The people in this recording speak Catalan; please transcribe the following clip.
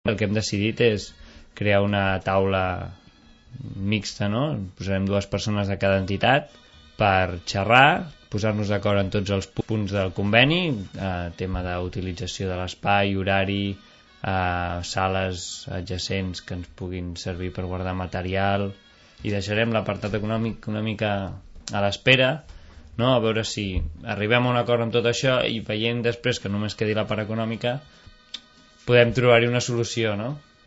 El que hem decidit és crear una taula mixta, no? Posarem 2 persones de cada entitat per xerrar, posar-nos d'acord en tots els punts del conveni, tema d'utilització de l'espai, horari, sales adjacents que ens puguin servir per guardar material, i deixarem l'apartat econòmic una mica a l'espera, no? A veure si arribem a un acord amb tot això i veient després que només quedi la part econòmica podem trobar-hi una solució, no?